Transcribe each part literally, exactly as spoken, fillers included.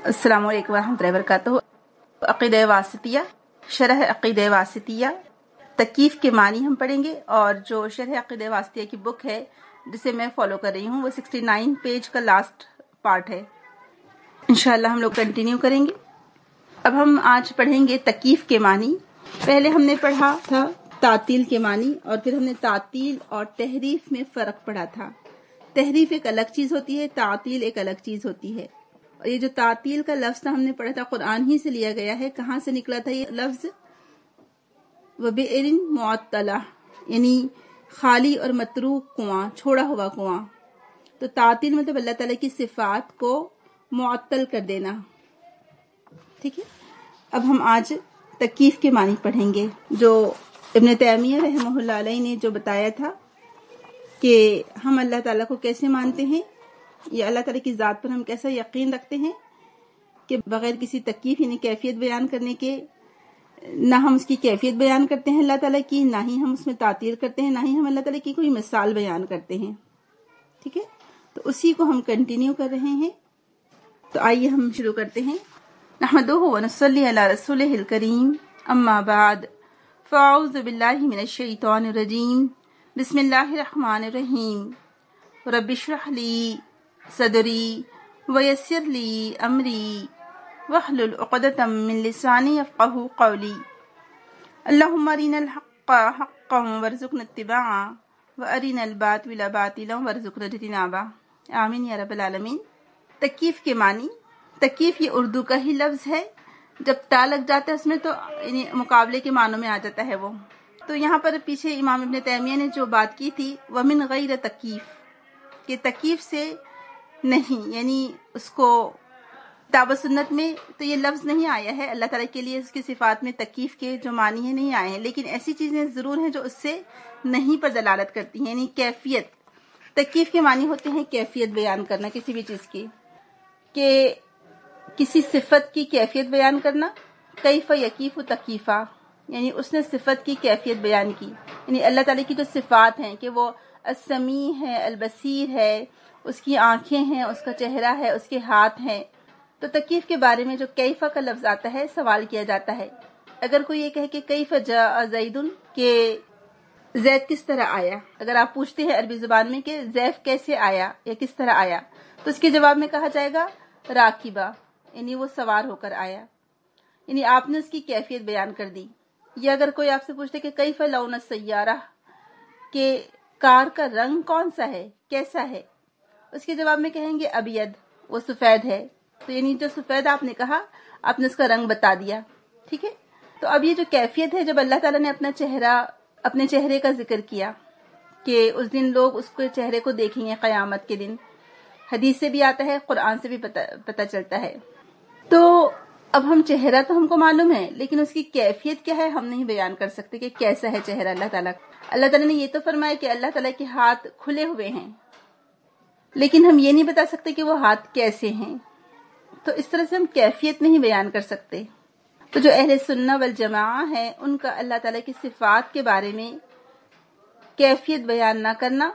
अस्सलामु अलैकुम वरहमतुल्लाहि वबरकातुहू। अक़ीदा वासितिया, शरह अक़ीदा वासितिया, तकीफ़ के मानी हम पढ़ेंगे। और जो शरह अक़ीदा वासितिया की बुक है जिसे मैं फॉलो कर रही हूँ वो उनहत्तर पेज का लास्ट पार्ट है। इंशाअल्लाह हम लोग कंटिन्यू करेंगे। अब हम आज पढ़ेंगे तकीफ़ के मानी। पहले हमने पढ़ा था तातील के मानी और फिर हमने तातील और तहरीफ में फ़र्क पढ़ा था। तहरीफ एक अलग चीज़ होती है, तातील एक अलग चीज़ होती है। और ये जो तातील का लफ्ज़ हमने पढ़ा था कुरान ही से लिया गया है। कहाँ से निकला था ये लफ्ज़? वबिइरिन मुअत्तला, यानी खाली और मतरूक कुआं, छोड़ा हुआ कुआं। तो तातील मतलब अल्लाह ताला की सिफात को मुअत्तल कर देना। ठीक है, अब हम आज तकीफ़ के मानी पढ़ेंगे। जो इब्न तैमिया रहमहुल्लाह अलैह ने जो बताया था कि हम अल्लाह ताला को कैसे मानते हैं, या अल्लाह ताला की ज़ात पर हम कैसा यकीन रखते हैं कि बगैर किसी तकीफ़ यानी कैफियत बयान करने के ना हम उसकी कैफियत बयान करते हैं अल्लाह ताला की, ना ही हम उसमें तातील करते हैं, ना ही हम अल्लाह ताला की कोई मिसाल बयान करते हैं। ठीक है, तो उसी को हम कंटिन्यू कर रहे हैं। तो आइए हम शुरू करते हैं। नहमदुहु व नसल्ली अला रसूलिहिल करीम, अम्मा बाद, फ़अऊज़ु बिल्लाहि मिनश शैतानिर रजीम, बिस्मिल्लाहिर रहमानिर रहीम। रब्बि इश्रह ली सदरी व यस्सिर ली अमरी वहलुल उक़दतम मिन लिसानी यफ़क़हू क़ौली। अल्लाहुम्मा अरिनल हक़्क़ हक़्क़न वरज़ुक़ना इत्तिबाअ व अरिनल बातिला बातिलन वरज़ुक़ना इज्तिनाबा। आमीन या रब्बल आलमीन। तकीफ़ के मानी। तकीफ़ ये उर्दू का ही लफ्ज़ है। जब ता लग जाता है उसमें तो यानी मुकाबले के मानों में आ जाता है वो। तो यहाँ पर पीछे इमाम इब्न तैमिया ने जो बात की थी वमिन गैर तकीफ़, कि तकीफ़ से नहीं, यानी उसको किताब सुन्नत में तो ये लफ्ज़ नहीं आया है। अल्लाह ताला के लिए उसकी सिफात में तकीफ़ के जो मानी है नहीं आए हैं, लेकिन ऐसी चीज़ें ज़रूर हैं जो उससे नहीं पर दलालत करती हैं, यानी कैफियत। तकीफ़ के मानी होते हैं कैफियत बयान करना किसी भी चीज़ की, कि किसी सिफत की कैफियत बयान करना। कैफ़ यकीफ़ तकीफ़ा, यानी उसने सिफत की कैफियत बयान की, यानी अल्लाह ताला की जो सिफात हैं कि वो अस्समी है, अलबसीर है, उसकी आंखें हैं, उसका चेहरा है, उसके हाथ हैं। तो तकीफ़ के बारे में जो कैफ़ा का लफ्ज़ आता है सवाल किया जाता है। अगर कोई ये कहे कि कैफ़ जाअ ज़ैदुन, के ज़ैद किस तरह आया, अगर आप पूछते हैं अरबी ज़ुबान में कि ज़ैफ कैसे आया या किस तरह आया, तो उसके जवाब में कहा जाएगा राकिबा, यानी वो सवार होकर आया, यानी आपने उसकी कैफियत बयान कर दी। या अगर कोई आपसे पूछते कि कैफ़ लौन सय्यारा, के कार का रंग कौन सा है, कैसा है, उसके जवाब में कहेंगे अबियद, वो सफ़ेद है। तो यानी जो सफ़ेद आपने कहा आपने उसका रंग बता दिया। ठीक है, तो अब ये जो कैफियत है, जब अल्लाह ताला ने अपना चेहरा अपने चेहरे का जिक्र किया कि उस दिन लोग उसके चेहरे को देखेंगे क़यामत के दिन, हदीस से भी आता है, कुरान से भी पता पता चलता है। तो अब हम चेहरा तो हमको मालूम है, लेकिन उसकी कैफियत क्या है हम नहीं बयान कर सकते कि कैसा है चेहरा अल्लाह ताला। अल्लाह ताला ने ये तो फरमाया कि अल्लाह ताला के हाथ खुले हुए हैं, लेकिन हम ये नहीं बता सकते कि वो हाथ कैसे हैं। तो इस तरह से हम कैफियत नहीं बयान कर सकते। तो जो अहले सुन्ना वल जमाआ है उनका अल्लाह ताला की सिफात के बारे में कैफियत बयान ना करना,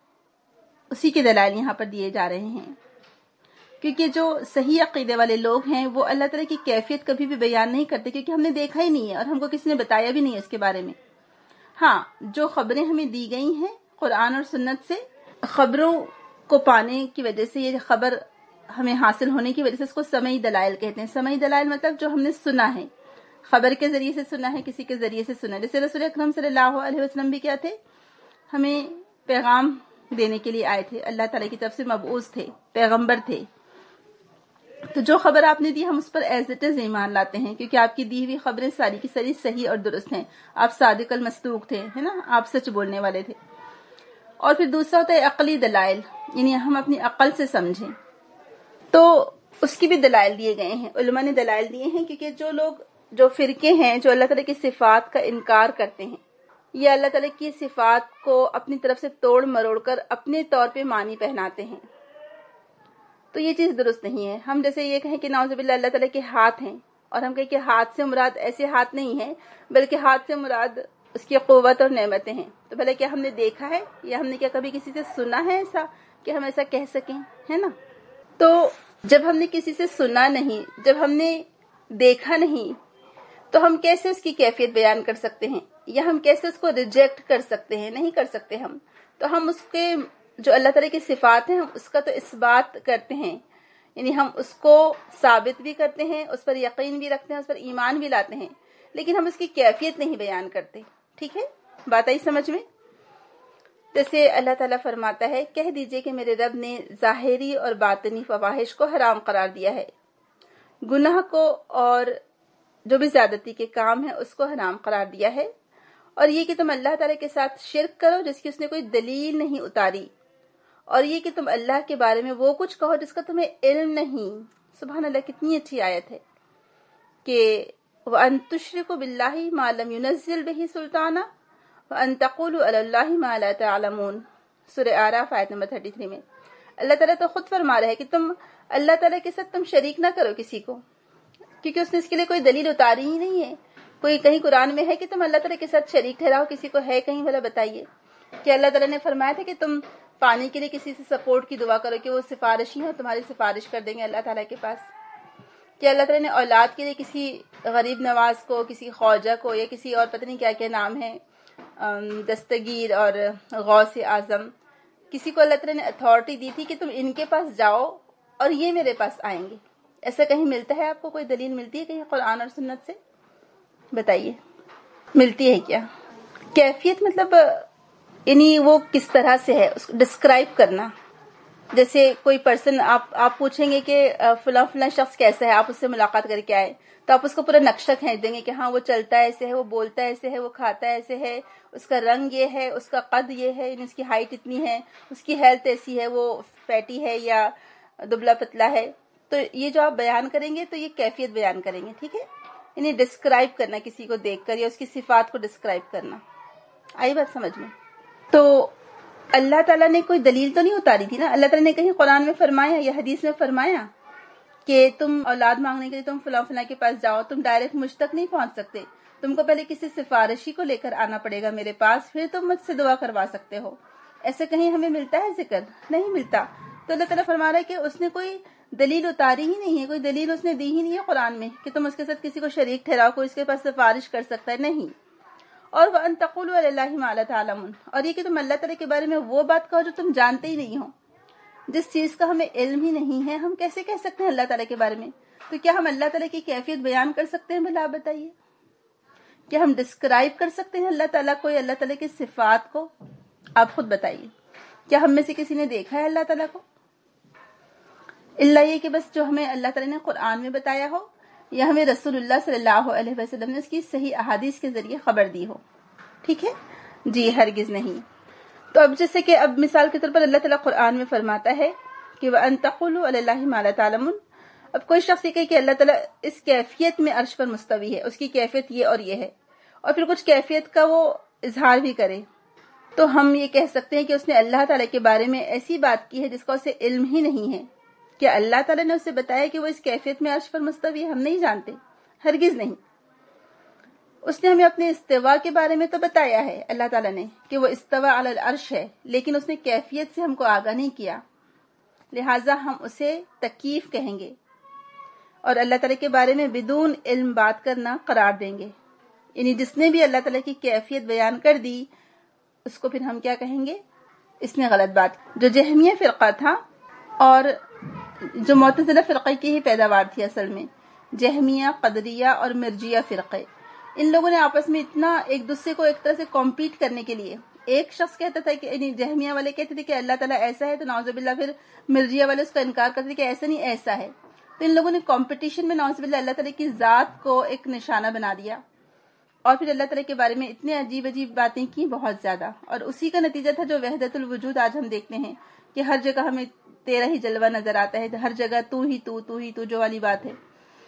उसी के दलाइल यहाँ पर दिए जा रहे हैं। क्योंकि जो सही अकीदे वाले लोग हैं वो अल्लाह ताला की कैफियत कभी भी बयान नहीं करते, क्योंकि हमने देखा ही नहीं है और हमको किसी ने बताया भी नहीं है इसके बारे में। हाँ, जो खबरें हमें दी गई हैं कुरान और सुन्नत से, खबरों को पाने की वजह से, ये खबर हमें हासिल होने की वजह से इसको समई दलाइल कहते हैं। समई दलाइल मतलब जो हमने सुना है, खबर के जरिए से सुना है, किसी के जरिए से सुना। जैसे रसूल अकरम सल्लल्लाहु अलैहि वसल्लम भी क्या थे, हमें पैगाम देने के लिए आए थे, अल्लाह ताला की तरफ से मबऊस थे, पैगंबर थे। तो जो खबर आपने दी हम उस पर एज इट इज ईमान लाते हैं, क्योंकि आपकी दी हुई खबरें सारी की सारी सही और दुरुस्त हैं। आप सादिक अल मसदूक थे, है ना, आप सच बोलने वाले थे। और फिर दूसरा होता है अकली दलाइल, यानी हम अपनी अकल से समझें, तो उसकी भी दलाइल दिए गए हैं, उलमा ने दलाइल दिए हैं। क्योंकि जो लोग, जो फिरके हैं जो अल्लाह ताला की सिफात का इनकार करते हैं या अल्लाह ताला की सिफात को अपनी तरफ से तोड़ मरोड़ कर अपने तौर पे मानी पहनाते हैं, तो ये चीज़ दुरुस्त नहीं है। हम जैसे ये कहें कि नाउज़ुबिल्लाह अल्लाह ताला के हाथ हैं, और हम कहें कि हाथ से मुराद ऐसे हाथ नहीं है, बल्कि हाथ से मुराद उसकी क़ुव्वत और नेमतें हैं। तो भले क्या हमने देखा है या हमने क्या कभी किसी से सुना है ऐसा कि हम ऐसा कह सकें, है ना। तो جب ہم نے کسی سے سنا نہیں، جب ہم نے دیکھا نہیں، تو ہم کیسے اس کی کیفیت بیان کر سکتے ہیں، یا ہم کیسے اس کو ریجیکٹ کر سکتے ہیں؟ نہیں کر سکتے ہم. تو ہم اس کے جو اللہ تعالیٰ کی صفات ہیں ہم اس کا تو اثبات کرتے ہیں، یعنی ہم اس کو ثابت بھی کرتے ہیں، اس پر یقین بھی رکھتے ہیں، اس پر ایمان بھی لاتے ہیں، لیکن ہم اس کی کیفیت نہیں بیان کرتے. ٹھیک ہے، بات آئی سمجھ میں؟ جیسے اللہ تعالیٰ فرماتا ہے، کہہ دیجئے کہ میرے رب نے ظاہری اور باطنی فواحش کو حرام قرار دیا ہے، گناہ کو اور جو بھی زیادتی کے کام ہیں اس کو حرام قرار دیا ہے، اور یہ کہ تم اللہ تعالیٰ کے ساتھ شرک کرو جس کی اس نے کوئی دلیل نہیں اتاری، اور یہ کہ تم اللہ کے بارے میں وہ کچھ کہو جس کا تمہیں علم نہیں. سبحان اللہ، کتنی اچھی آیت ہے کہ وَأَن تُشْرِكُوا بِاللَّهِ مَا لَمْ يُنَزِّلْ بِهِ سُلْطَانًا وَأَن تَقُولُوا عَلَى اللَّهِ مَا لَا تَعْلَمُونَ. سورہ اعراف آیت نمبر تینتیس میں اللہ تعالیٰ تو خود فرما رہا ہے کہ تم اللہ تعالیٰ کے ساتھ تم شریک نہ کرو کسی کو، کیونکہ اس نے اس کے لیے کوئی دلیل اتاری ہی نہیں ہے. کوئی کہیں قرآن میں ہے کہ تم اللہ تعالیٰ کے ساتھ شریک ٹھہراؤ کسی کو؟ ہے کہیں؟ بھلا بتائیے کہ اللہ تعالیٰ نے فرمایا تھا کہ تم پانی کے لیے کسی سے سپورٹ کی دعا کرو کہ وہ سفارشی ہیں، تمہاری سفارش کر دیں گے اللہ تعالیٰ کے پاس؟ کہ اللہ تعالیٰ نے اولاد کے لیے کسی غریب نواز کو، کسی خواجہ کو، یا کسی اور پتہ نہیں کیا کیا نام ہے، دستگیر اور غوث اعظم، کسی کو اللہ تعالیٰ نے اتھارٹی دی تھی کہ تم ان کے پاس جاؤ اور یہ میرے پاس آئیں گے؟ ایسا کہیں ملتا ہے آپ کو؟ کوئی دلیل ملتی ہے کہیں قرآن اور سنت سے؟ بتائیے، ملتی ہے کیا؟ کیفیت مطلب یعنی وہ کس طرح سے ہے اس کو ڈسکرائب کرنا. جیسے کوئی پرسن آپ آپ پوچھیں گے کہ فلاں فلاں شخص کیسا ہے، آپ اس سے ملاقات کر کے آئے تو آپ اس کو پورا نقشہ کھینچ دیں گے کہ ہاں وہ چلتا ہے ایسے ہے، وہ بولتا ہے ایسے ہے، وہ کھاتا ہے ایسے ہے، اس کا رنگ یہ ہے، اس کا قد یہ ہے، یعنی اس کی ہائٹ اتنی ہے، اس کی ہیلتھ ایسی ہے، وہ فیٹی ہے یا دبلا پتلا ہے. تو یہ جو آپ بیان کریں گے تو یہ کیفیت بیان کریں گے. ٹھیک ہے، یعنی ڈسکرائب کرنا کسی کو دیکھ کر یا اس کی صفات کو ڈسکرائب کرنا. آئی بات سمجھ میں؟ تو اللہ تعالیٰ نے کوئی دلیل تو نہیں اتاری تھی نا. اللہ تعالیٰ نے کہیں قرآن میں فرمایا یا حدیث میں فرمایا کہ تم اولاد مانگنے کے لیے تم فلاں فلاں کے پاس جاؤ، تم ڈائریکٹ مجھ تک نہیں پہنچ سکتے، تم کو پہلے کسی سفارشی کو لے کر آنا پڑے گا میرے پاس، پھر تم مجھ سے دعا کروا سکتے ہو. ایسے کہیں ہمیں ملتا ہے ذکر؟ نہیں ملتا. تو اللہ تعالیٰ فرما رہا ہے کہ اس نے کوئی دلیل اتاری ہی نہیں ہے، کوئی دلیل اس نے دی ہی نہیں ہے قرآن میں کہ تم اس کے ساتھ کسی کو شریک ٹھہراؤ، کوئی اس کے پاس سفارش کر سکتا ہے. نہیں. اور وَأَن تَقُولُوا عَلَى اللَّهِ مَا لَا تَعْلَمُونَ، اور یہ کہ تم اللہ تعالیٰ کے بارے میں وہ بات کہو جو تم جانتے ہی نہیں ہو. جس چیز کا ہمیں علم ہی نہیں ہے ہم کیسے کہہ سکتے ہیں اللہ تعالیٰ کے بارے میں؟ تو کیا ہم اللہ تعالیٰ کی کیفیت بیان کر سکتے ہیں؟ بھلا آپ بتائیے، کیا ہم ڈسکرائب کر سکتے ہیں اللہ تعالیٰ کو یا اللہ تعالیٰ کی صفات کو؟ آپ خود بتائیے، کیا ہم میں سے کسی نے دیکھا ہے اللہ تعالیٰ کو؟ اللہ یہ کہ بس جو ہمیں اللہ تعالیٰ نے قرآن میں بتایا ہو یا ہمیں رسول اللہ صلی اللہ علیہ وسلم نے اس کی صحیح احادیث کے ذریعے خبر دی ہو. ٹھیک ہے جی، ہرگز نہیں. تو اب جیسے کہ اب مثال کے طور پر اللہ تعالیٰ قرآن میں فرماتا ہے کہ وَأَن تَقُولُوا عَلَى اللَّهِ مَا لَا تَعْلَمُونَ. اب کوئی شخص یہ کہے کہ اللہ تعالیٰ اس کیفیت میں عرش پر مستوی ہے، اس کی کیفیت یہ اور یہ ہے، اور پھر کچھ کیفیت کا وہ اظہار بھی کرے، تو ہم یہ کہہ سکتے ہیں کہ اس نے اللہ تعالیٰ کے بارے میں ایسی بات کی ہے جس کا اسے علم ہی نہیں ہے. کیا اللہ تعالیٰ نے اسے بتایا کہ وہ اس کیفیت میں عرش پر مستوی ہے؟ ہم نہیں جانتے، ہرگز نہیں. اس نے ہمیں اپنے استوا کے بارے میں تو بتایا ہے اللہ تعالیٰ نے کہ وہ استوا علی العرش ہے، لیکن اس نے کیفیت سے ہم کو آگاہ نہیں کیا، لہٰذا ہم اسے تکیف کہیں گے اور اللہ تعالیٰ کے بارے میں بدون علم بات کرنا قرار دیں گے. یعنی جس نے بھی اللہ تعالیٰ کی کیفیت بیان کر دی اس کو پھر ہم کیا کہیں گے؟ اس نے غلط بات. جو جہمیہ فرقہ تھا اور جو معتزلہ فرقے کی ہی پیداوار تھی اصل میں، جہمیہ، قدریہ اور مرجیہ فرقے، ان لوگوں نے آپس میں اتنا ایک دوسرے کو ایک طرح سے کمپیٹ کرنے کے لیے، ایک شخص کہتا تھا کہ یعنی جہمیہ والے کہتے تھے کہ اللہ تعالیٰ ایسا ہے، تو نعوذ باللہ پھر مرجیہ والے اس کا انکار کرتے تھے کہ ایسا نہیں ایسا ہے. تو ان لوگوں نے کمپٹیشن میں نعوذ باللہ اللہ تعالیٰ کی ذات کو ایک نشانہ بنا دیا اور پھر اللہ تعالیٰ کے بارے میں اتنے عجیب عجیب باتیں کی، بہت زیادہ. اور اسی کا نتیجہ تھا جو وحدت الوجود آج ہم دیکھتے ہیں کہ ہر جگہ ہمیں تیرا ہی جلوہ نظر آتا ہے، ہر جگہ تو ہی تو تو ہی تو جو والی بات ہے.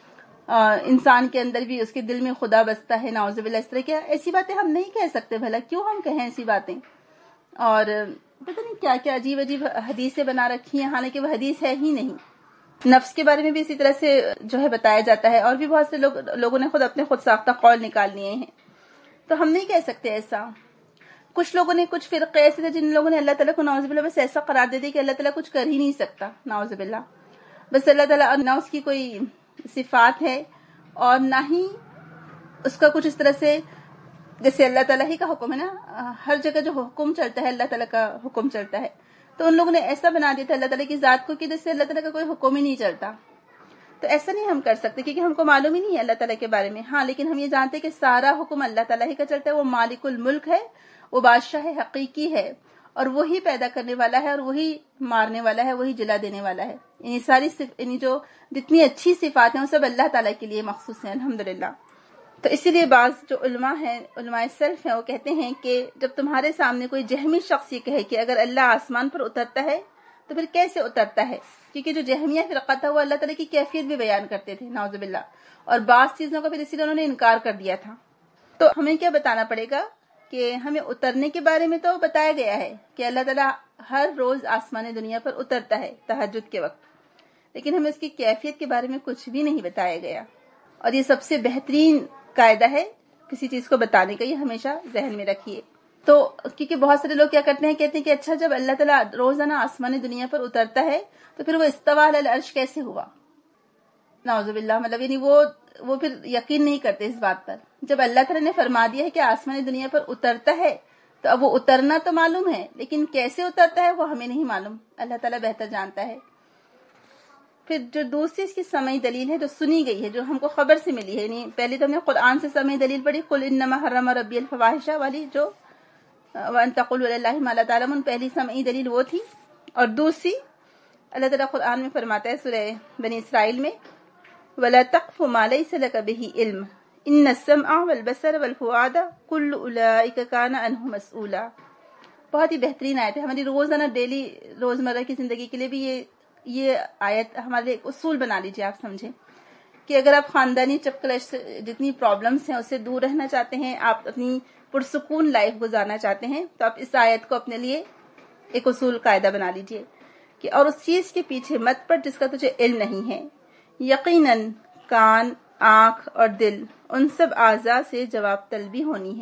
انسان کے اندر بھی اس کے دل میں خدا بستا ہے، نعوذ باللہ. اس طرح کیا ایسی باتیں ہم نہیں کہہ سکتے، بھلا کیوں ہم کہیں ایسی باتیں؟ اور پتہ نہیں کیا کیا عجیب عجیب حدیثیں بنا رکھی ہیں، حالانکہ وہ حدیث ہے ہی نہیں. نفس کے بارے میں بھی اسی طرح سے جو ہے بتایا جاتا ہے، اور بھی بہت سے لوگ لوگوں نے خود اپنے خود ساختہ قول نکال لیے ہیں. تو ہم نہیں کہہ سکتے ایسا. کچھ لوگوں نے، کچھ فرقے ایسے تھے جن لوگوں نے اللہ تعالیٰ کو نعوذ باللہ بس ایسا قرار دے دی کہ اللہ تعالیٰ کچھ کر ہی نہیں سکتا، نعوذ باللہ. بس اللہ تعالیٰ نہ اس کی کوئی صفات ہے اور نہ ہی اس کا کچھ اس طرح سے، جیسے اللہ تعالیٰ ہی کا حکم ہے نا، ہر جگہ جو حکم چلتا ہے اللہ تعالیٰ کا حکم چلتا ہے، تو ان لوگوں نے ایسا بنا دیا تھا اللہ تعالیٰ کی ذات کو کہ جیسے اللہ تعالیٰ کا کوئی حکم ہی نہیں چلتا. تو ایسا نہیں ہم کر سکتے کیونکہ ہم کو معلوم ہی نہیں ہے اللہ تعالیٰ کے بارے میں. ہاں لیکن ہم یہ جانتے ہیں کہ سارا حکم اللہ تعالیٰ ہی کا چلتا ہے. وہ مالک الملک ہے، وہ بادشاہ حقیقی ہے، اور وہی پیدا کرنے والا ہے اور وہی مارنے والا ہے، وہی جلا دینے والا ہے. یعنی ساری یعنی جو جتنی اچھی صفات ہیں وہ سب اللہ تعالیٰ کے لیے مخصوص ہیں الحمدللہ. تو اسی لیے بعض جو علماء ہیں، علماء سلف ہیں، وہ کہتے ہیں کہ جب تمہارے سامنے کوئی جہمی شخص یہ کہے کہ اگر اللہ آسمان پر اترتا ہے تو پھر کیسے اترتا ہے، کیونکہ جو جہمیہ فرقہ تھا وہ اللہ تعالیٰ کی کیفیت بھی بیان کرتے تھے نعوذ باللہ، اور بعض چیزوں کا پھر اسی لیے انہوں نے انکار کر دیا تھا. تو ہمیں کیا بتانا پڑے گا کہ ہمیں اترنے کے بارے میں تو بتایا گیا ہے کہ اللہ تعالیٰ ہر روز آسمان دنیا پر اترتا ہے تہجد کے وقت، لیکن ہمیں اس کی کیفیت کے بارے میں کچھ بھی نہیں بتایا گیا. اور یہ سب سے بہترین قاعدہ ہے کسی چیز کو بتانے کا، یہ ہمیشہ ذہن میں رکھیے. تو کیونکہ بہت سارے لوگ کیا کرتے ہیں، کہتے ہیں کہ اچھا جب اللہ تعالیٰ روزانہ آسمان دنیا پر اترتا ہے تو پھر وہ استویٰ علی العرش کیسے ہوا، نعوذ باللہ. مطلب یعنی وہ وہ پھر یقین نہیں کرتے اس بات پر. جب اللہ تعالیٰ نے فرما دیا ہے کہ آسمان دنیا پر اترتا ہے تو اب وہ اترنا تو معلوم ہے، لیکن کیسے اترتا ہے وہ ہمیں نہیں معلوم، اللہ تعالیٰ بہتر جانتا ہے. پھر جو دوسری اس کی سمعی دلیل ہے جو سنی گئی ہے، جو ہم کو خبر سے ملی ہے، یعنی پہلے تو ہم نے قرآن سے سمعی دلیل پڑھی، قل انما حرم ربی الفواحش والی، جو وان تقولوا علی اللہ ما لا تعلمون، پہلی سمعی دلیل وہ تھی. اور دوسری اللہ تعالیٰ قرآن میں فرماتا ہے سورہ بنی اسرائیل میں، ولا تقف ما ليس لك به علم ان السمع والبصر والفؤاد كل اولئک کان عنہ مسئولا. بہت ہی بہترین آیت ہے، ہماری روزانہ ڈیلی روزمرہ کی زندگی کے لیے بھی یہ یہ آیت ہمارے ایک اصول بنا لیجیے. آپ سمجھیں کہ اگر آپ خاندانی چپکلش سے جتنی پرابلمس ہیں اس سے دور رہنا چاہتے ہیں، آپ اپنی پرسکون لائف گزارنا چاہتے ہیں، تو آپ اس آیت کو اپنے لیے ایک اصول قاعدہ بنا لیجیے کہ اور اس چیز کے پیچھے مت پڑ جس کا تجھے علم نہیں ہے. یقیناً کان، آنکھ اور دل، ان سب اعضاء سے جواب طلبی ہونی ہے.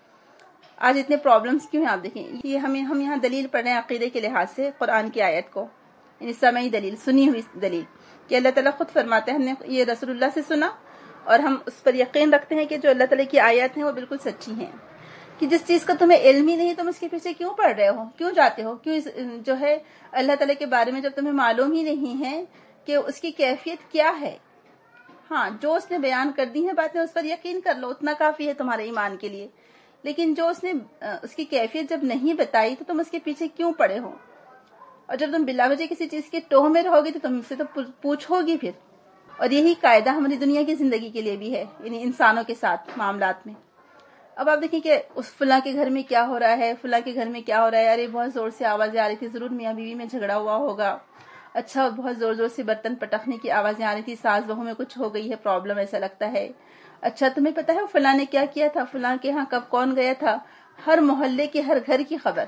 آج اتنے پرابلمس کیوں ہیں؟ آپ دیکھیں یہ ہمیں ہم یہاں دلیل پڑھ رہے ہیں عقیدے کے لحاظ سے قرآن کی آیت کو، یعنی سمعی دلیل، سنی ہوئی دلیل، کہ اللہ تعالیٰ خود فرماتے ہیں ہم نے یہ رسول اللہ سے سنا اور ہم اس پر یقین رکھتے ہیں کہ جو اللہ تعالیٰ کی آیات ہیں وہ بالکل سچی ہیں. کہ جس چیز کا تمہیں علم ہی نہیں تم اس کے پیچھے کیوں پڑھ رہے ہو، کیوں جاتے ہو، کیوں جو ہے اللہ تعالیٰ کے بارے میں جب تمہیں معلوم ہی نہیں ہے کہ اس کی کیفیت کیا ہے. ہاں جو اس نے بیان کر دی ہیں باتیں اس پر یقین کر لو، اتنا کافی ہے تمہارے ایمان کے لیے. لیکن جو اس نے اس کی کیفیت جب نہیں بتائی تو تم اس کے پیچھے کیوں پڑے ہو، اور جب تم بلا وجہ کسی چیز کے ٹوہ میں رہو گے تو تم سے تو پوچھو گی پھر. اور یہی قاعدہ ہماری دنیا کی زندگی کے لیے بھی ہے، یعنی انسانوں کے ساتھ معاملات میں. اب آپ دیکھیں کہ اس فلاں کے گھر میں کیا ہو رہا ہے، فلاں کے گھر میں کیا ہو رہا ہے، ارے بہت زور سے آوازیں آ رہی تھی، ضرور میاں بیوی میں جھگڑا ہوا ہوگا، اچھا بہت زور زور سے برتن پٹکنے کی آوازیں آ رہی تھی، ساس بہو میں کچھ ہو گئی ہے پرابلم ایسا لگتا ہے، اچھا تمہیں پتا ہے فلاں نے کیا کیا تھا، فلاں کے ہاں کب کون گیا تھا، ہر محلے کے ہر گھر کی خبر.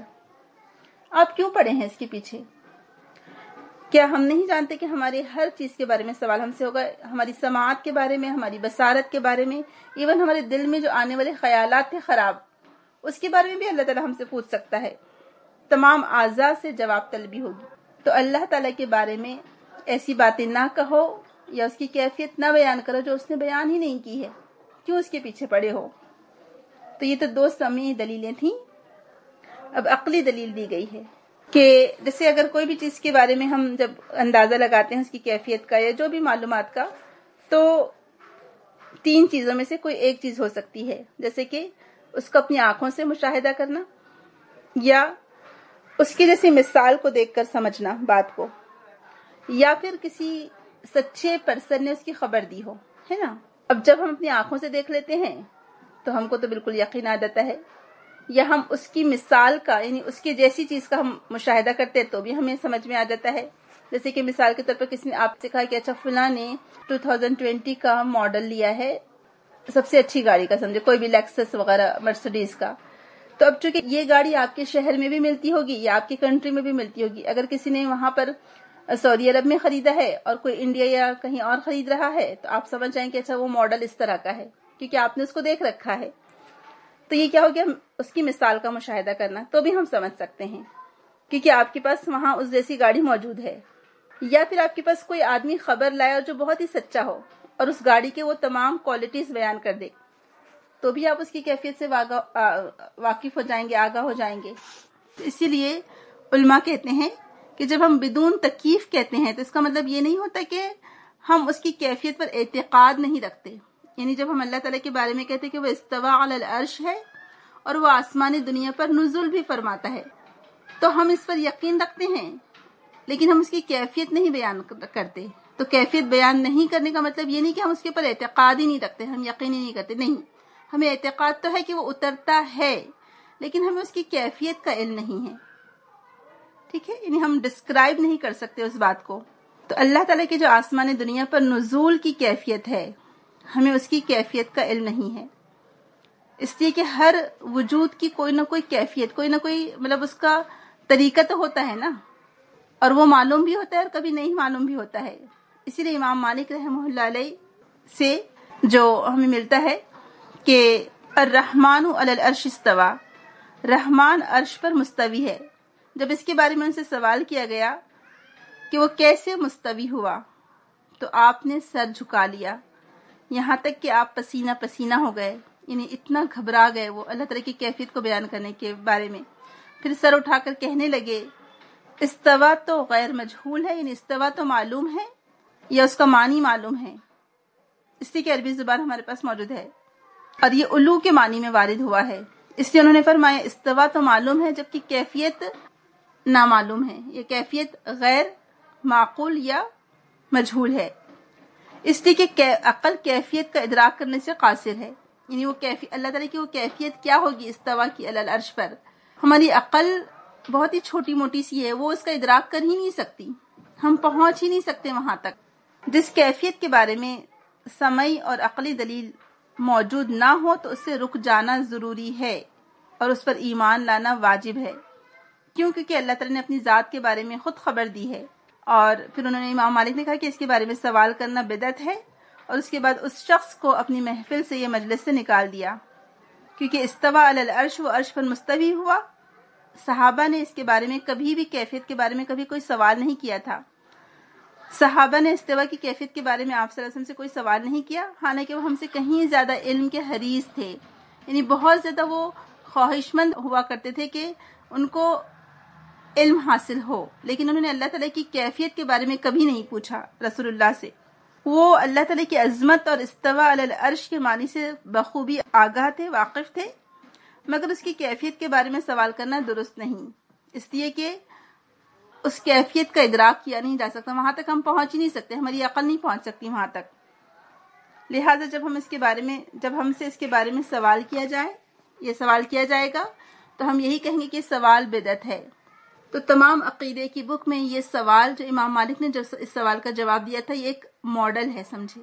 آپ کیوں پڑے ہیں اس کے پیچھے؟ کیا ہم نہیں جانتے کہ ہمارے ہر چیز کے بارے میں سوال ہم سے ہوگا، ہماری سماعت کے بارے میں، ہماری بصارت کے بارے میں، ایون ہمارے دل میں جو آنے والے خیالات تھے خراب، اس کے بارے میں بھی اللہ تعالیٰ ہم سے پوچھ سکتا ہے. تمام اعضاء سے جواب طلبی ہوگی. تو اللہ تعالیٰ کے بارے میں ایسی باتیں نہ کہو یا اس کی کیفیت نہ بیان کرو جو اس نے بیان ہی نہیں کی ہے، کیوں اس کے پیچھے پڑے ہو. تو یہ تو دو سمعی دلیلیں تھیں. اب عقلی دلیل دی گئی ہے کہ جیسے اگر کوئی بھی چیز کے بارے میں ہم جب اندازہ لگاتے ہیں اس کی کیفیت کا یا جو بھی معلومات کا، تو تین چیزوں میں سے کوئی ایک چیز ہو سکتی ہے، جیسے کہ اس کو اپنی آنکھوں سے مشاہدہ کرنا، یا اس کی جیسی مثال کو دیکھ کر سمجھنا بات کو، یا پھر کسی سچے پرسن نے اس کی خبر دی ہو، ہے نا. اب جب ہم اپنی آنکھوں سے دیکھ لیتے ہیں تو ہم کو تو بالکل یقین آ جاتا ہے، یا ہم اس کی مثال کا یعنی اس کی جیسی چیز کا ہم مشاہدہ کرتے ہیں تو بھی ہمیں سمجھ میں آ جاتا ہے. جیسے کہ مثال کے طور پر کسی نے آپ سے کہا کہ اچھا فلاں نے دو ہزار بیس کا ماڈل لیا ہے، سب سے اچھی گاڑی کا، سمجھے کوئی بھی لیکسس وغیرہ مرسڈیز کا. تو اب چونکہ یہ گاڑی آپ کے شہر میں بھی ملتی ہوگی یا آپ کی کنٹری میں بھی ملتی ہوگی، اگر کسی نے وہاں پر سعودی عرب میں خریدا ہے اور کوئی انڈیا یا کہیں اور خرید رہا ہے تو آپ سمجھ جائیں کہ اچھا وہ ماڈل اس طرح کا ہے، کیونکہ آپ نے اس کو دیکھ رکھا ہے. تو یہ کیا ہو گیا، اس کی مثال کا مشاہدہ کرنا، تو بھی ہم سمجھ سکتے ہیں کیونکہ آپ کے پاس وہاں اس جیسی گاڑی موجود ہے. یا پھر آپ کے پاس کوئی آدمی خبر لائے اور جو بہت ہی سچا ہو اور اس گاڑی کے وہ تمام کوالٹیز بیان کر دے، تو بھی آپ اس کی کیفیت سے واقف ہو جائیں گے، آگاہ ہو جائیں گے۔ اسی لیے علماء کہتے ہیں کہ جب ہم بدون تکیف کہتے ہیں تو اس کا مطلب یہ نہیں ہوتا کہ ہم اس کی کیفیت پر اعتقاد نہیں رکھتے، یعنی جب ہم اللہ تعالیٰ کے بارے میں کہتے ہیں کہ وہ استوا علی العرش ہے اور وہ آسمانی دنیا پر نزول بھی فرماتا ہے، تو ہم اس پر یقین رکھتے ہیں لیکن ہم اس کی کیفیت نہیں بیان کرتے۔ تو کیفیت بیان نہیں کرنے کا مطلب یہ نہیں کہ ہم اس کے اوپر اعتقاد ہی نہیں رکھتے، ہم یقین ہی نہیں کرتے، نہیں، ہمیں اعتقاد تو ہے کہ وہ اترتا ہے لیکن ہمیں اس کی کیفیت کا علم نہیں ہے، ٹھیک ہے، یعنی ہم ڈسکرائب نہیں کر سکتے اس بات کو۔ تو اللہ تعالیٰ کے جو آسمان دنیا پر نزول کی کیفیت ہے، ہمیں اس کی کیفیت کا علم نہیں ہے، اس لیے کہ ہر وجود کی کوئی نہ کوئی کیفیت، کوئی نہ کوئی مطلب اس کا طریقہ تو ہوتا ہے نا، اور وہ معلوم بھی ہوتا ہے اور کبھی نہیں معلوم بھی ہوتا ہے۔ اسی لیے امام مالک رحمہ اللہ علیہ سے جو ہمیں ملتا ہے کہ الرحمن علی العرش استوى، رحمان عرش پر مستوی ہے۔ جب اس کے بارے میں ان سے سوال کیا گیا کہ وہ کیسے مستوی ہوا تو آپ نے سر جھکا لیا، یہاں تک کہ آپ پسینہ پسینہ ہو گئے، یعنی اتنا گھبرا گئے وہ اللہ تعالیٰ کی کیفیت کو بیان کرنے کے بارے میں۔ پھر سر اٹھا کر کہنے لگے استوا تو غیر مجہول ہے، یعنی استوا تو معلوم ہے یا اس کا معنی معلوم ہے، اس لیے کہ عربی زبان ہمارے پاس موجود ہے اور یہ علو کے معنی میں وارد ہوا ہے، اس لیے انہوں نے فرمایا استوا تو معلوم ہے جبکہ کیفیت نامعلوم ہے، یہ کیفیت غیر معقول یا مجہول ہے، اس لیے کہ عقل کیفیت کا ادراک کرنے سے قاصر ہے، یعنی وہ کیفیت اللہ تعالیٰ کی وہ کیفیت کیا ہوگی استوا کی علی العرش پر، ہماری عقل بہت ہی چھوٹی موٹی سی ہے، وہ اس کا ادراک کر ہی نہیں سکتی، ہم پہنچ ہی نہیں سکتے وہاں تک۔ جس کیفیت کے بارے میں سمعی اور عقلی دلیل موجود نہ ہو تو اس سے رک جانا ضروری ہے اور اس پر ایمان لانا واجب ہے، کیوں کیونکہ اللہ تعالیٰ نے اپنی ذات کے بارے میں خود خبر دی ہے۔ اور پھر انہوں نے امام مالک نے کہا کہ اس کے بارے میں سوال کرنا بدعت ہے، اور اس کے بعد اس شخص کو اپنی محفل سے یا مجلس سے نکال دیا، کیونکہ استوا علی العرش وہ عرش پر مستوی ہوا۔ صحابہ نے اس کے بارے میں کبھی بھی کیفیت کے بارے میں کبھی کوئی سوال نہیں کیا تھا، صحابہ نے استوا کی کیفیت کے بارے میں آپ صلی اللہ علیہ وسلم سے کوئی سوال نہیں کیا، حالانکہ وہ ہم سے کہیں زیادہ علم کے حریص تھے، یعنی بہت زیادہ وہ خواہش مند ہوا کرتے تھے کہ ان کو علم حاصل ہو، لیکن انہوں نے اللہ تعالیٰ کی کیفیت کے بارے میں کبھی نہیں پوچھا رسول اللہ سے۔ وہ اللہ تعالیٰ کی عظمت اور استوا علی العرش کے معنی سے بخوبی آگاہ تھے، واقف تھے، مگر اس کی کیفیت کے بارے میں سوال کرنا درست نہیں، اس لیے کہ اس کیفیت کا ادراک کیا نہیں جا سکتا، وہاں تک ہم پہنچ ہی نہیں سکتے، ہماری عقل نہیں پہنچ سکتی وہاں تک۔ لہٰذا جب ہم اس کے بارے میں جب ہم سے اس کے بارے میں سوال کیا جائے یہ سوال کیا جائے گا تو ہم یہی کہیں گے کہ سوال بدعت ہے۔ تو تمام عقیدے کی بک میں یہ سوال جو امام مالک نے جو اس سوال کا جواب دیا تھا، یہ ایک ماڈل ہے، سمجھے،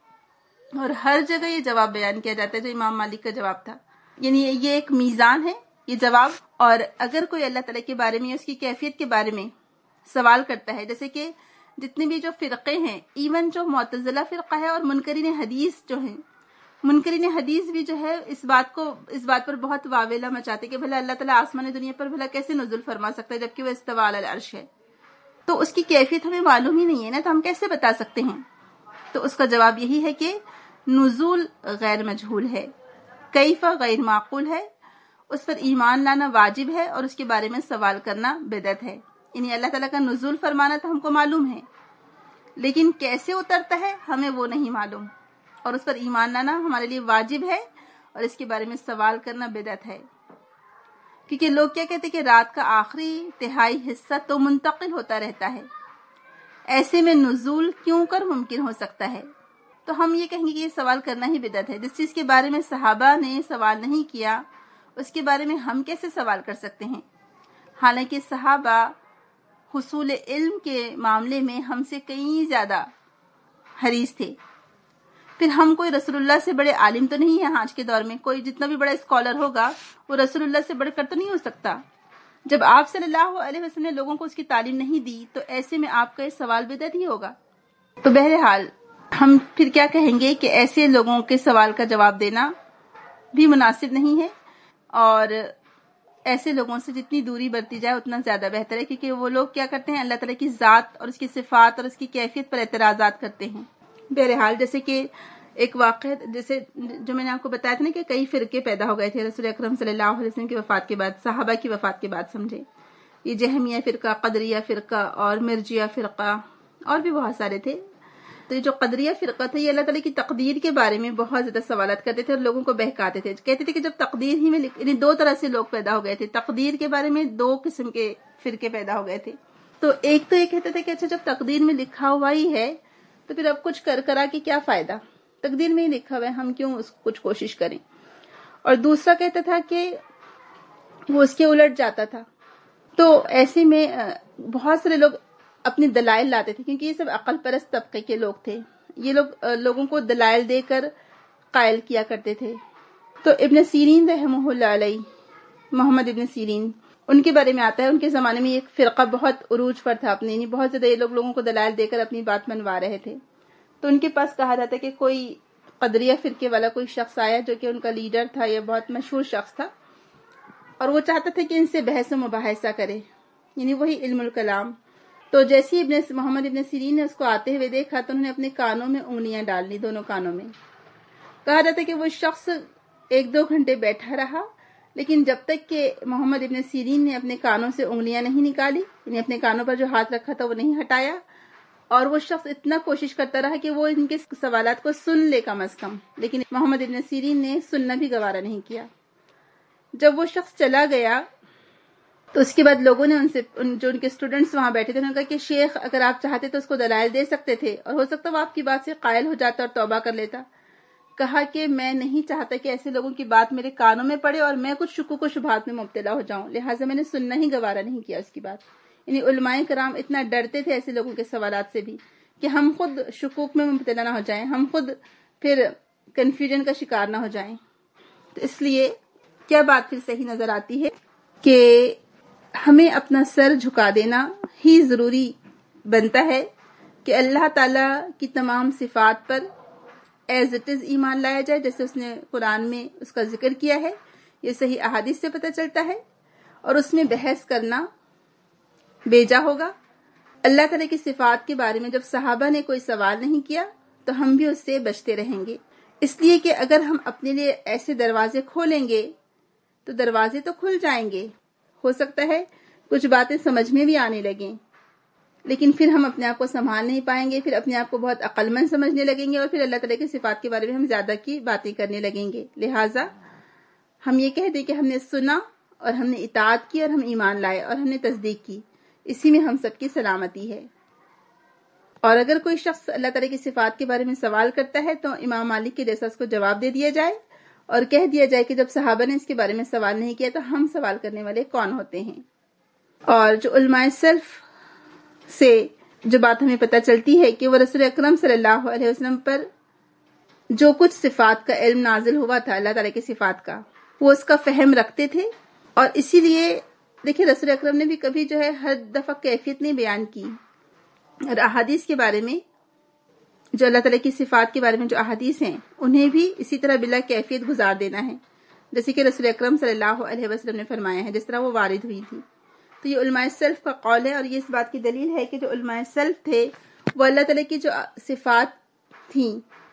اور ہر جگہ یہ جواب بیان کیا جاتا ہے جو امام مالک کا جواب تھا، یعنی یہ ایک میزان ہے یہ جواب۔ اور اگر کوئی اللہ تعالیٰ کے بارے میں اس کی کیفیت کے بارے میں سوال کرتا ہے، جیسے کہ جتنے بھی جو فرقے ہیں، ایون جو معتزلہ فرقہ ہے اور منکرین حدیث جو ہیں، منکرین حدیث بھی جو ہے اس بات کو اس بات پر بہت واویلا مچاتے کہ بھلا اللہ تعالیٰ آسمان دنیا پر بھلا کیسے نزول فرما سکتا ہے جبکہ وہ استوا علی العرش ہے، تو اس کی کیفیت ہمیں معلوم ہی نہیں ہے نا، تو ہم کیسے بتا سکتے ہیں؟ تو اس کا جواب یہی ہے کہ نزول غیر مجہول ہے، کیفہ غیر معقول ہے، اس پر ایمان لانا واجب ہے اور اس کے بارے میں سوال کرنا بدعت ہے۔ یعنی اللہ تعالیٰ کا نزول فرمانا تو ہم کو معلوم ہے، لیکن کیسے اترتا ہے ہمیں وہ نہیں معلوم، اور اس پر ایمان لانا ہمارے لیے واجب ہے اور اس کے بارے میں سوال کرنا بدعت ہے۔ کیونکہ لوگ کیا کہتے ہیں کہ رات کا آخری تہائی حصہ تو منتقل ہوتا رہتا ہے، ایسے میں نزول کیوں کر ممکن ہو سکتا ہے؟ تو ہم یہ کہیں گے کہ یہ سوال کرنا ہی بدعت ہے۔ جس چیز کے بارے میں صحابہ نے سوال نہیں کیا اس کے بارے میں ہم کیسے سوال کر سکتے ہیں؟ حالانکہ صحابہ حصول علم کے معاملے میں ہم سے کئی زیادہ حریص تھے۔ پھر ہم کوئی رسول اللہ سے بڑے عالم تو نہیں ہیں آج کے دور میں، کوئی جتنا بھی بڑا اسکالر ہوگا وہ رسول اللہ سے بڑھ کر تو نہیں ہو سکتا۔ جب آپ صلی اللہ علیہ وسلم نے لوگوں کو اس کی تعلیم نہیں دی تو ایسے میں آپ کا یہ سوال بدعت ہی ہوگا۔ تو بہرحال ہم پھر کیا کہیں گے کہ ایسے لوگوں کے سوال کا جواب دینا بھی مناسب نہیں ہے، اور ایسے لوگوں سے جتنی دوری برتی جائے اتنا زیادہ بہتر ہے، کیونکہ وہ لوگ کیا کرتے ہیں، اللہ تعالیٰ کی ذات اور اس کی صفات اور اس کی کیفیت پر اعتراضات کرتے ہیں۔ بہرحال جیسے کہ ایک واقعہ جیسے جو میں نے آپ کو بتایا تھا نا کہ کئی فرقے پیدا ہو گئے تھے رسول اکرم صلی اللہ علیہ وسلم کی وفات کے بعد، صحابہ کی وفات کے بعد سمجھے، یہ جہمیہ فرقہ، قدریہ فرقہ اور مرجیہ فرقہ اور بھی بہت سارے تھے۔ تو یہ جو قدریہ فرقہ تھا یہ اللہ تعالیٰ کی تقدیر کے بارے میں بہت زیادہ سوالات کرتے تھے اور لوگوں کو بہکاتے تھے، کہتے تھے کہ جب تقدیر ہی میں یعنی دو طرح سے لوگ پیدا ہو گئے تھے، تقدیر کے بارے میں دو قسم کے فرقے پیدا ہو گئے تھے۔ تو ایک تو یہ کہتے تھے کہ اچھا جب تقدیر میں لکھا ہوا ہی ہے تو پھر اب کچھ کر کرا کے کیا فائدہ، تقدیر میں ہی لکھا ہوا ہے ہم کیوں اس کچھ کوشش کریں۔ اور دوسرا کہتا تھا کہ وہ اس کے الٹ جاتا تھا۔ تو ایسے میں بہت سارے لوگ اپنے دلائل لاتے تھے، کیونکہ یہ سب عقل پرست طبقے کے لوگ تھے، یہ لوگ لوگوں کو دلائل دے کر قائل کیا کرتے تھے۔ تو ابن سیرین رحمہ اللہ علیہ، محمد ابن سیرین، ان کے بارے میں آتا ہے ان کے زمانے میں ایک فرقہ بہت عروج پر تھا اپنے، یعنی بہت زیادہ یہ لوگ لوگوں کو دلائل دے کر اپنی بات منوا رہے تھے۔ تو ان کے پاس کہا جاتا ہے کہ کوئی قدریہ فرقے والا کوئی شخص آیا جو کہ ان کا لیڈر تھا، یہ بہت مشہور شخص تھا، اور وہ چاہتا تھا کہ ان سے بحث و مباحثہ کرے، یعنی وہی علم الکلام۔ تو جیسے ہی ابن محمد ابن سیرین نے اس کو آتے ہوئے دیکھا تو انہوں نے اپنے کانوں میں انگلیاں ڈال لی، دونوں کانوں میں۔ کہا جاتا ہے کہ وہ شخص ایک دو گھنٹے بیٹھا رہا، لیکن جب تک کہ محمد ابن سیرین نے اپنے کانوں سے انگلیاں نہیں نکالی، یعنی اپنے کانوں پر جو ہاتھ رکھا تھا وہ نہیں ہٹایا، اور وہ شخص اتنا کوشش کرتا رہا کہ وہ ان کے سوالات کو سن لے کم از کم، لیکن محمد ابن سیرین نے سننا بھی گوارا نہیں کیا۔ جب وہ شخص چلا گیا تو اس کے بعد لوگوں نے ان سے جو ان کے اسٹوڈنٹس وہاں بیٹھے تھے انہوں نے کہا کہ شیخ اگر آپ چاہتے تو اس کو دلائل دے سکتے تھے اور ہو سکتا وہ آپ کی بات سے قائل ہو جاتا اور توبہ کر لیتا۔ کہا کہ میں نہیں چاہتا کہ ایسے لوگوں کی بات میرے کانوں میں پڑے اور میں کچھ شکوک و شبہات میں مبتلا ہو جاؤں، لہٰذا میں نے سننا ہی گوارا نہیں کیا اس کی بات۔ یعنی علماء کرام اتنا ڈرتے تھے ایسے لوگوں کے سوالات سے بھی کہ ہم خود شکوک میں مبتلا نہ ہو جائیں، ہم خود پھر کنفیوژن کا شکار نہ ہو جائیں۔ تو اس لیے کیا بات پھر صحیح نظر آتی ہے کہ ہمیں اپنا سر جھکا دینا ہی ضروری بنتا ہے کہ اللہ تعالیٰ کی تمام صفات پر ایز اٹ از ایمان لایا جائے، جیسے اس نے قرآن میں اس کا ذکر کیا ہے، یہ صحیح احادیث سے پتہ چلتا ہے، اور اس میں بحث کرنا بیجا ہوگا۔ اللہ تعالیٰ کی صفات کے بارے میں جب صحابہ نے کوئی سوال نہیں کیا تو ہم بھی اس سے بچتے رہیں گے، اس لیے کہ اگر ہم اپنے لیے ایسے دروازے کھولیں گے تو دروازے تو کھل جائیں گے، ہو سکتا ہے کچھ باتیں سمجھ میں بھی آنے لگیں، لیکن پھر ہم اپنے آپ کو سنبھال نہیں پائیں گے، پھر اپنے آپ کو بہت عقل مند سمجھنے لگیں گے اور پھر اللہ تعالیٰ کی صفات کے بارے میں ہم زیادہ کی باتیں کرنے لگیں گے۔ لہٰذا ہم یہ کہہ دیں کہ ہم نے سنا اور ہم نے اطاعت کی اور ہم ایمان لائے اور ہم نے تصدیق کی، اسی میں ہم سب کی سلامتی ہے۔ اور اگر کوئی شخص اللہ تعالیٰ کی صفات کے بارے میں سوال کرتا ہے تو امام مالک کے جیسا اس کو جواب دے دیا جائے اور کہہ دیا جائے کہ جب صحابہ نے اس کے بارے میں سوال نہیں کیا تو ہم سوال کرنے والے کون ہوتے ہیں۔ اور جو علماء سلف سے جو بات ہمیں پتہ چلتی ہے کہ وہ رسول اکرم صلی اللہ علیہ وسلم پر جو کچھ صفات کا علم نازل ہوا تھا اللہ تعالیٰ کی صفات کا، وہ اس کا فہم رکھتے تھے، اور اسی لیے دیکھیں رسول اکرم نے بھی کبھی جو ہے ہر دفعہ کیفیت نہیں بیان کی، اور احادیث کے بارے میں جو اللہ تعالیٰ کی صفات کے بارے میں جو احادیث ہیں انہیں بھی اسی طرح بلا کیفیت گزار دینا ہے، جیسے کہ رسول اکرم صلی اللہ علیہ وسلم نے فرمایا ہے، جس طرح وہ وارد ہوئی تھی۔ تو یہ علماء سلف کا قول ہے، اور یہ اس بات کی دلیل ہے کہ جو علماء سلف تھے وہ اللہ تعالیٰ کی جو صفات تھیں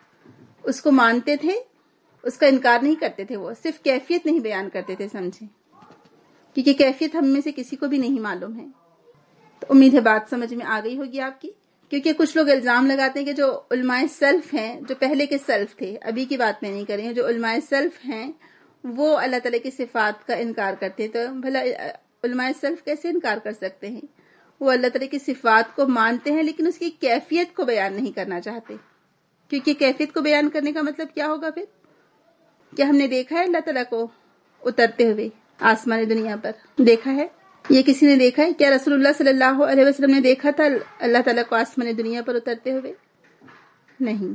اس کو مانتے تھے، اس کا انکار نہیں کرتے تھے، وہ صرف کیفیت نہیں بیان کرتے تھے، سمجھیں، کیونکہ کیفیت ہم میں سے کسی کو بھی نہیں معلوم ہے۔ تو امید ہے بات سمجھ میں آ گئی ہوگی آپ کی، کیونکہ کچھ لوگ الزام لگاتے ہیں کہ جو علماء سلف ہیں، جو پہلے کے سلف تھے، ابھی کی بات میں نہیں کر رہی ہوں، جو علماء سلف ہیں وہ اللہ تعالیٰ کی صفات کا انکار کرتے ہیں۔ تو بھلا علماء سلف کیسے انکار کر سکتے ہیں؟ وہ اللہ تعالیٰ کی صفات کو مانتے ہیں لیکن اس کی کیفیت کو بیان نہیں کرنا چاہتے، کیونکہ کیفیت کو بیان کرنے کا مطلب کیا ہوگا پھر؟ کیا ہم نے دیکھا ہے اللہ تعالیٰ کو اترتے ہوئے آسمان دنیا پر؟ دیکھا ہے؟ یہ کسی نے دیکھا ہے؟ کیا رسول اللہ صلی اللہ علیہ وسلم نے دیکھا تھا اللہ تعالیٰ کو آسمان دنیا پر اترتے ہوئے؟ نہیں۔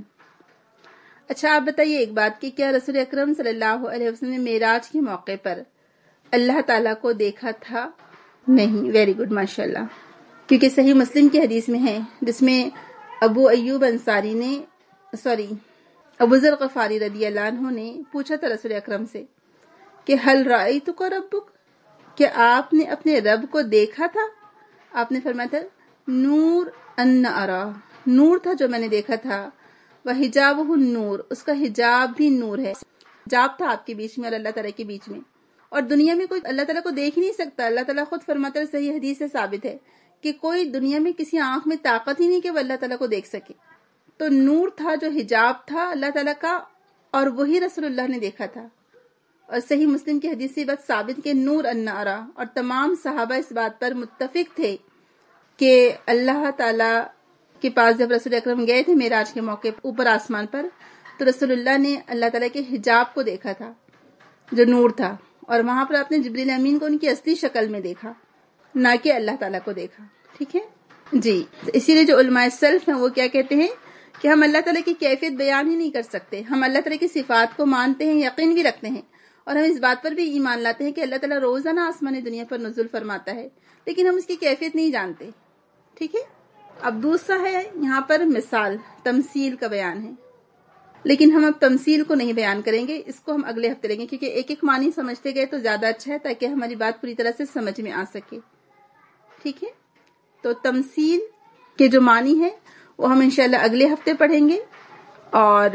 اچھا آپ بتائیے ایک بات کہ کیا رسول اکرم صلی اللہ علیہ وسلم نے معراج کے موقع پر اللہ تعالیٰ کو دیکھا تھا؟ نہیں۔ ویری گڈ، ماشاء اللہ، کیونکہ صحیح مسلم کی حدیث میں ہے جس میں ابو ایوب انصاری نے سوری ابو ذر غفاری رضی اللہ عنہ نے پوچھا تھا رسول اکرم سے کہ حل رأیتک ربک، کہ آپ نے اپنے رب کو دیکھا تھا؟ آپ نے فرمایا تھا نور ان ارا، نور تھا جو میں نے دیکھا تھا، وہ حجاب نور، اس کا حجاب بھی نور ہے. حجاب تھا آپ کے بیچ میں اور اللہ تعالیٰ کے بیچ میں، اور دنیا میں کوئی اللہ تعالیٰ کو دیکھ ہی نہیں سکتا. اللہ تعالیٰ خود فرماتا ہے، صحیح حدیث سے ثابت ہے کہ کوئی دنیا میں کسی آنکھ میں طاقت ہی نہیں کہ وہ اللہ تعالیٰ کو دیکھ سکے. تو نور تھا جو حجاب تھا اللہ تعالیٰ کا، اور وہی رسول اللہ نے دیکھا تھا. اور صحیح مسلم کی حدیث سے بات ثابت کہ نور ان ارا، اور تمام صحابہ اس بات پر متفق تھے کہ اللہ تعالیٰ کے پاس جب رسول اکرم گئے تھے معراج کے موقع پر اوپر آسمان پر، تو رسول اللہ نے اللہ تعالیٰ کے حجاب کو دیکھا تھا جو نور تھا، اور وہاں پر آپ نے جبریل امین کو ان کی اصلی شکل میں دیکھا، نہ کہ اللہ تعالیٰ کو دیکھا. ٹھیک ہے جی. اسی لیے جو علماء سلف ہیں وہ کیا کہتے ہیں کہ ہم اللہ تعالیٰ کی کیفیت بیان ہی نہیں کر سکتے. ہم اللہ تعالیٰ کی صفات کو مانتے ہیں، یقین بھی رکھتے ہیں، اور ہم اس بات پر بھی ایمان لاتے ہیں کہ اللہ تعالیٰ روزانہ آسمان دنیا پر نزول فرماتا ہے، لیکن ہم اس کی کیفیت نہیں جانتے. ٹھیک ہے. اب دوسرا ہے یہاں پر مثال، تمثیل کا بیان ہے، لیکن ہم اب تمثیل کو نہیں بیان کریں گے، اس کو ہم اگلے ہفتے لیں گے، کیونکہ ایک ایک معنی سمجھتے گئے تو زیادہ اچھا ہے تاکہ ہماری بات پوری طرح سے سمجھ میں آ سکے. ٹھیک ہے. تو تمثیل کے جو معنی ہے وہ ہم انشاءاللہ اگلے ہفتے پڑھیں گے. اور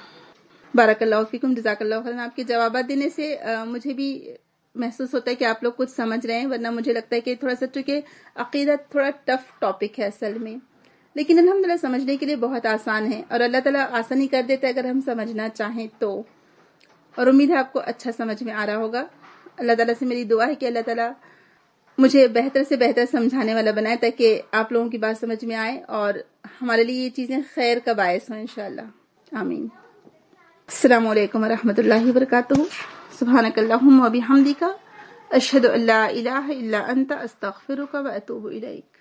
بارک اللہ فیکم، جزاک اللہ خیرا. آپ کے جوابات دینے سے مجھے بھی محسوس ہوتا ہے کہ آپ لوگ کچھ سمجھ رہے ہیں، ورنہ مجھے لگتا ہے کہ تھوڑا سا چونکہ عقیدت تھوڑا ٹف ٹاپک ہے اصل میں، لیکن الحمدللہ سمجھنے کے لیے بہت آسان ہے، اور اللہ تعالیٰ آسانی کر دیتا ہے اگر ہم سمجھنا چاہیں تو. اور امید ہے آپ کو اچھا سمجھ میں آ رہا ہوگا. اللہ تعالیٰ سے میری دعا ہے کہ اللہ تعالیٰ مجھے بہتر سے بہتر سمجھانے والا بنائے تاکہ آپ لوگوں کی بات سمجھ میں آئے اور ہمارے لیے یہ چیزیں خیر کا باعث ہوں انشاءاللہ. آمین. السلام علیکم ورحمۃ اللہ وبرکاتہ. سبحانک اللہم و بحمدک، اشہد ان لا الہ الا انت، استغفرک و اتوب الیک.